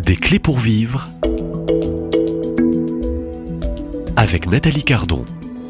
Des clés pour vivre avec Nathalie Cardon.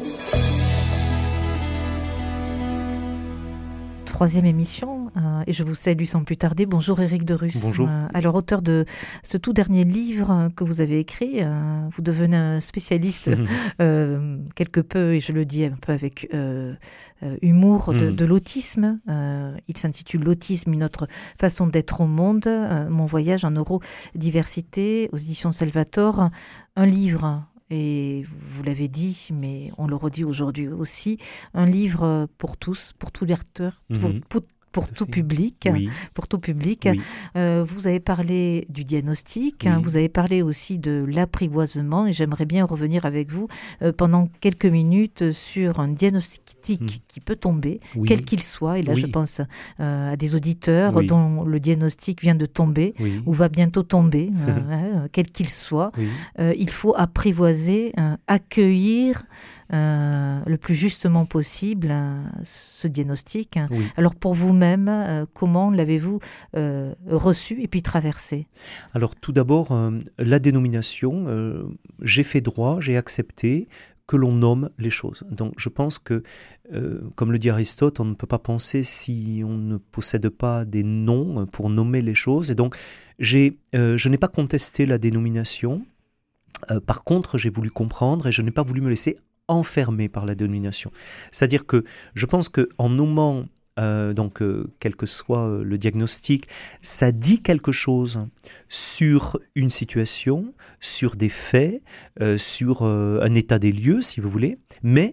Troisième émission, et je vous salue sans plus tarder. Bonjour Éric de Rus. Bonjour. Alors, auteur de ce tout dernier livre que vous avez écrit, vous devenez un spécialiste quelque peu, et je le dis un peu avec humour, de l'autisme. Il s'intitule L'autisme, une autre façon d'être au monde. Mon voyage en neurodiversité aux éditions Salvator. Un livre. Et vous l'avez dit, mais on le redit aujourd'hui aussi, un livre pour tous, pour tous les lecteurs, pour tout public, Oui. pour tout public. Oui. Vous avez parlé du diagnostic, Oui. vous avez parlé aussi de l'apprivoisement, et j'aimerais bien revenir avec vous pendant quelques minutes sur un diagnostic qui peut tomber, Oui. quel qu'il soit. Et là, Oui. je pense à des auditeurs Oui. dont le diagnostic vient de tomber Oui. ou va bientôt tomber, quel qu'il soit. Oui. Il faut apprivoiser, accueillir le plus justement possible ce diagnostic. Oui. Alors pour vous-même, comment l'avez-vous reçu et puis traversé ? Alors tout d'abord, la dénomination, j'ai fait droit, j'ai accepté que l'on nomme les choses. Donc je pense que, comme le dit Aristote, on ne peut pas penser si on ne possède pas des noms pour nommer les choses. Et donc je n'ai pas contesté la dénomination. Par contre, j'ai voulu comprendre et je n'ai pas voulu me laisser enfermer par la dénomination. C'est-à-dire que je pense qu'en nommant, quel que soit le diagnostic, ça dit quelque chose sur une situation, sur des faits, sur un état des lieux, si vous voulez, mais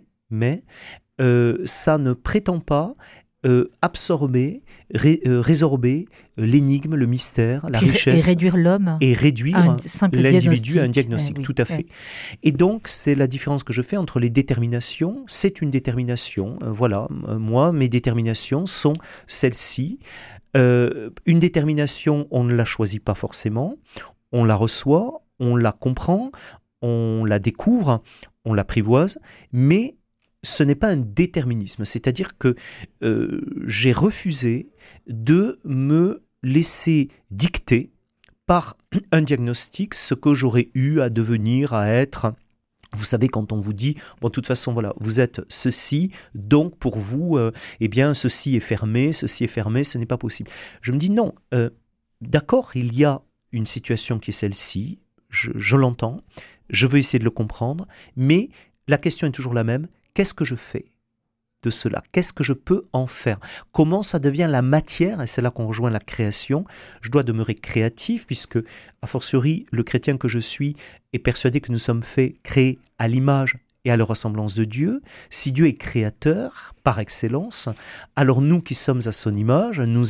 ça ne prétend pas absorber, résorber l'énigme, le mystère, la richesse. Et réduire l'homme Et réduire l'individu à un diagnostic, oui, tout à fait. Et donc, c'est la différence que je fais entre les déterminations. C'est une détermination, moi, mes déterminations sont celles-ci. Une détermination, on ne la choisit pas forcément, on la reçoit, on la comprend, on la découvre, on l'apprivoise, mais ce n'est pas un déterminisme, c'est-à-dire que j'ai refusé de me laisser dicter par un diagnostic ce que j'aurais eu à devenir, à être. Vous savez, quand on vous dit, de toute façon, voilà, vous êtes ceci, donc pour vous, ceci est fermé, ce n'est pas possible. Je me dis non, d'accord, il y a une situation qui est celle-ci, je l'entends, je veux essayer de le comprendre, mais la question est toujours la même. Qu'est-ce que je fais de cela ? Qu'est-ce que je peux en faire ? Comment ça devient la matière ? Et c'est là qu'on rejoint la création. Je dois demeurer créatif puisque, a fortiori, le chrétien que je suis est persuadé que nous sommes créés à l'image et à la ressemblance de Dieu. Si Dieu est créateur, par excellence, alors nous qui sommes à son image, nous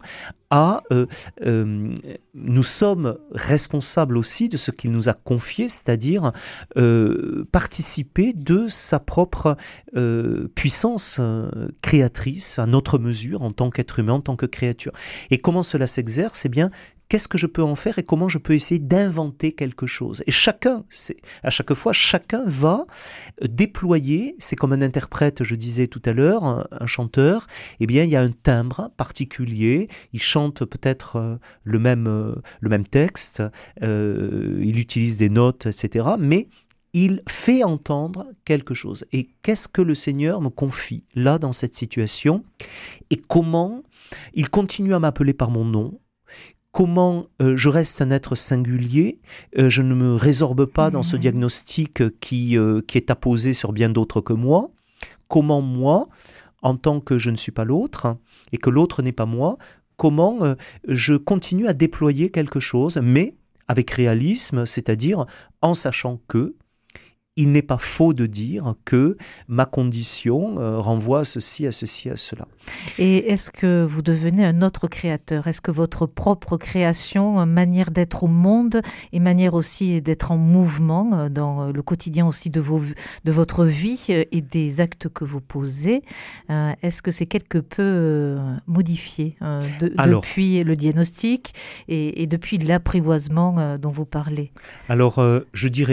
sommes responsables aussi de ce qu'il nous a confié, c'est-à-dire participer de sa propre puissance créatrice à notre mesure en tant qu'être humain, en tant que créature. Et comment cela s'exerce ? Eh bien, qu'est-ce que je peux en faire et comment je peux essayer d'inventer quelque chose ? Et à chaque fois, chacun va déployer, c'est comme un interprète, je disais tout à l'heure, un chanteur, eh bien, il y a un timbre particulier, il chante peut-être le même texte, il utilise des notes, etc., mais il fait entendre quelque chose. Et qu'est-ce que le Seigneur me confie là, dans cette situation ? Et comment il continue à m'appeler par mon nom ? Comment je reste un être singulier, je ne me résorbe pas dans ce diagnostic qui est apposé sur bien d'autres que moi. Comment moi, en tant que je ne suis pas l'autre et que l'autre n'est pas moi, comment je continue à déployer quelque chose, mais avec réalisme, c'est-à-dire en sachant que il n'est pas faux de dire que ma condition renvoie à ceci, à ceci, à cela. Et est-ce que vous devenez un autre créateur ? Est-ce que votre propre création, manière d'être au monde et manière aussi d'être en mouvement dans le quotidien aussi de votre vie et des actes que vous posez, est-ce que c'est quelque peu modifié depuis le diagnostic et depuis l'apprivoisement dont vous parlez ? Alors, je dirais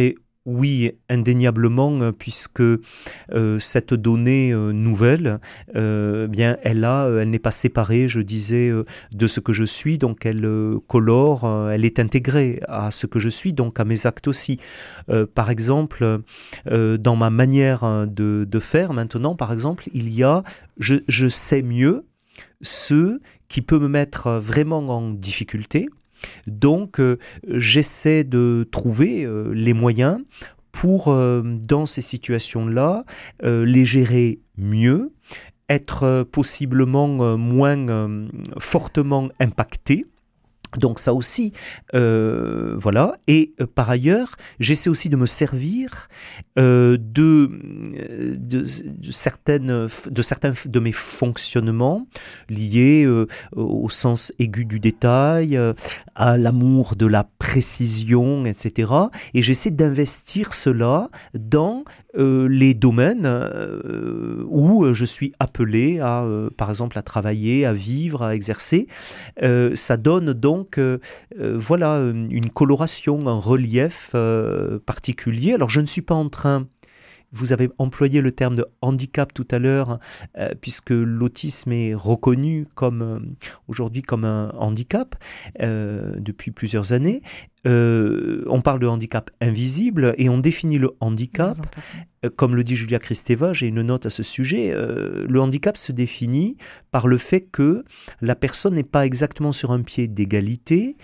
Oui, indéniablement, puisque cette donnée nouvelle, bien, elle n'est pas séparée, je disais, de ce que je suis, donc elle colore, elle est intégrée à ce que je suis, donc à mes actes aussi. Par exemple, dans ma manière de faire maintenant, par exemple, je sais mieux ce qui peut me mettre vraiment en difficulté. Donc, j'essaie de trouver les moyens pour, dans ces situations-là, les gérer mieux, être possiblement moins fortement impacté. Donc ça aussi, voilà. Et par ailleurs, j'essaie aussi de me servir de certains de mes fonctionnements liés au sens aigu du détail, à l'amour de la précision, etc. Et j'essaie d'investir cela dans les domaines où je suis appelé à, par exemple, à travailler, à vivre, à exercer. Ça donne donc voilà une coloration, un relief particulier. Alors je ne suis pas en train, vous avez employé le terme de handicap tout à l'heure, puisque l'autisme est reconnu aujourd'hui comme un handicap depuis plusieurs années. On parle de handicap invisible et on définit le handicap, comme le dit Julia Kristeva, j'ai une note à ce sujet, le handicap se définit par le fait que la personne n'est pas exactement sur un pied d'égalité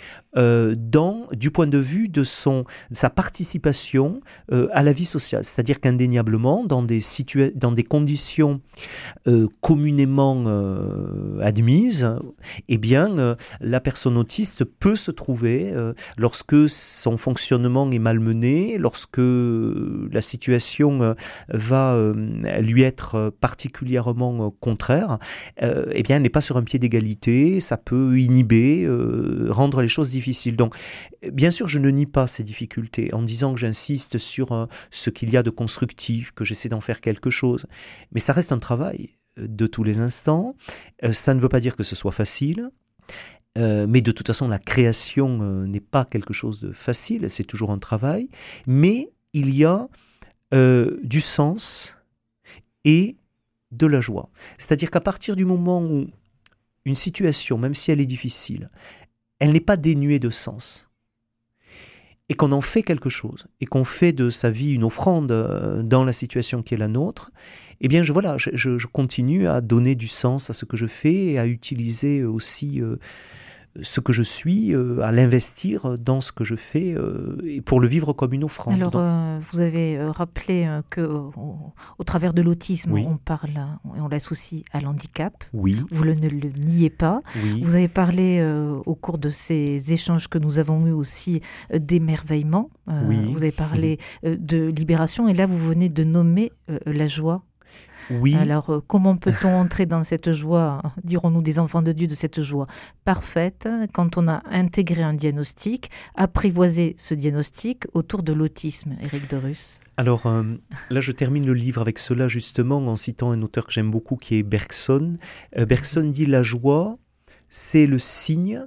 du point de vue de sa participation à la vie sociale. C'est-à-dire qu'indéniablement, dans des conditions communément admises, eh bien, la personne autiste peut se trouver, lorsque son fonctionnement est malmené, lorsque la situation va lui être particulièrement contraire, eh bien, elle n'est pas sur un pied d'égalité, ça peut inhiber, rendre les choses difficiles. Donc, bien sûr, je ne nie pas ces difficultés en disant que j'insiste sur ce qu'il y a de constructif, que j'essaie d'en faire quelque chose. Mais ça reste un travail de tous les instants. Ça ne veut pas dire que ce soit facile. Mais de toute façon, la création n'est pas quelque chose de facile, c'est toujours un travail. Mais il y a du sens et de la joie. C'est-à-dire qu'à partir du moment où une situation, même si elle est difficile, elle n'est pas dénuée de sens, et qu'on en fait quelque chose, et qu'on fait de sa vie une offrande dans la situation qui est la nôtre, eh bien je continue à donner du sens à ce que je fais et à utiliser aussi ce que je suis, à l'investir dans ce que je fais et pour le vivre comme une offrande. Alors, vous avez rappelé que au travers de l'autisme, oui. on parle et on l'associe à l'handicap. Oui. Vous ne le niez pas. Oui. Vous avez parlé au cours de ces échanges que nous avons eus aussi d'émerveillement. Oui. Vous avez parlé de libération et là, vous venez de nommer la joie. Oui. Alors, comment peut-on entrer dans cette joie, dirons-nous des enfants de Dieu, de cette joie parfaite, quand on a intégré un diagnostic, apprivoisé ce diagnostic autour de l'autisme, Éric Derus? Alors, là, je termine le livre avec cela, justement, en citant un auteur que j'aime beaucoup, qui est Bergson. Bergson dit « La joie, c'est le signe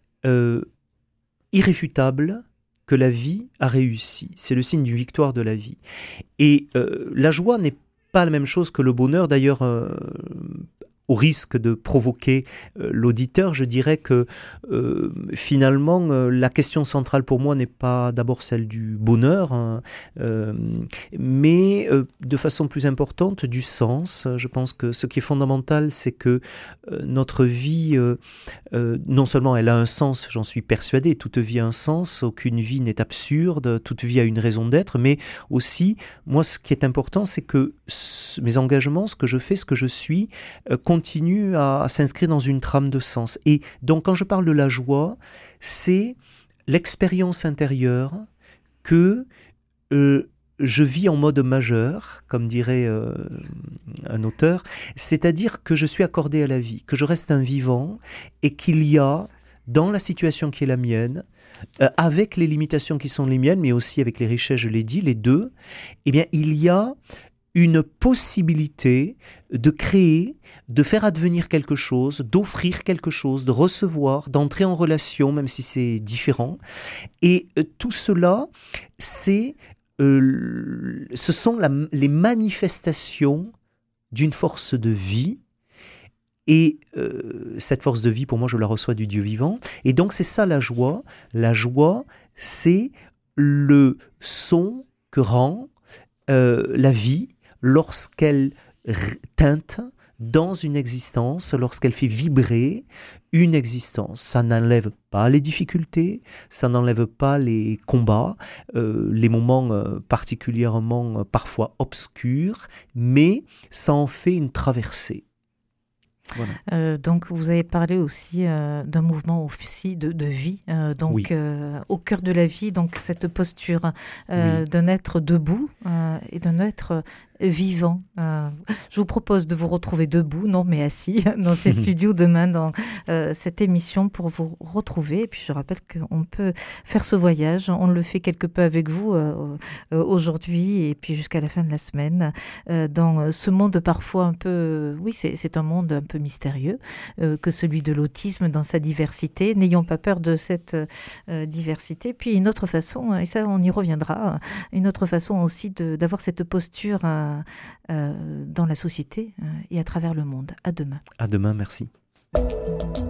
irréfutable que la vie a réussi. C'est le signe d'une victoire de la vie. » Et la joie n'est pas la même chose que le bonheur. D'ailleurs, au risque de provoquer l'auditeur, je dirais que finalement, la question centrale pour moi n'est pas d'abord celle du bonheur, hein, mais de façon plus importante du sens. Je pense que ce qui est fondamental, c'est que notre vie, non seulement elle a un sens, j'en suis persuadé, toute vie a un sens, aucune vie n'est absurde, toute vie a une raison d'être, mais aussi, moi, ce qui est important, c'est que mes engagements, ce que je fais, ce que je suis, continue à s'inscrire dans une trame de sens. Et donc, quand je parle de la joie, c'est l'expérience intérieure que je vis en mode majeur, comme dirait un auteur, c'est-à-dire que je suis accordé à la vie, que je reste un vivant et qu'il y a, dans la situation qui est la mienne, avec les limitations qui sont les miennes, mais aussi avec les richesses, je l'ai dit, les deux, eh bien, il y a une possibilité de créer, de faire advenir quelque chose, d'offrir quelque chose, de recevoir, d'entrer en relation, même si c'est différent. Et tout cela, c'est ce sont les manifestations d'une force de vie. Et cette force de vie, pour moi, je la reçois du Dieu vivant. Et donc, c'est ça la joie. La joie, c'est le son que rend la vie lorsqu'elle teinte dans une existence, lorsqu'elle fait vibrer une existence. Ça n'enlève pas les difficultés, ça n'enlève pas les combats, les moments particulièrement parfois obscurs, mais ça en fait une traversée. Voilà. Donc, vous avez parlé aussi d'un mouvement aussi de vie, au cœur de la vie, donc cette posture d'un être debout et d'un être vivant. Je vous propose de vous retrouver debout, non mais assis, dans ces studios demain, dans cette émission pour vous retrouver. Et puis je rappelle qu'on peut faire ce voyage, on le fait quelque peu avec vous aujourd'hui et puis jusqu'à la fin de la semaine, dans ce monde parfois un peu, c'est un monde un peu mystérieux, que celui de l'autisme dans sa diversité. N'ayons pas peur de cette diversité. Puis une autre façon, et ça on y reviendra, une autre façon aussi d'avoir cette posture dans la société et à travers le monde. À demain. À demain, merci.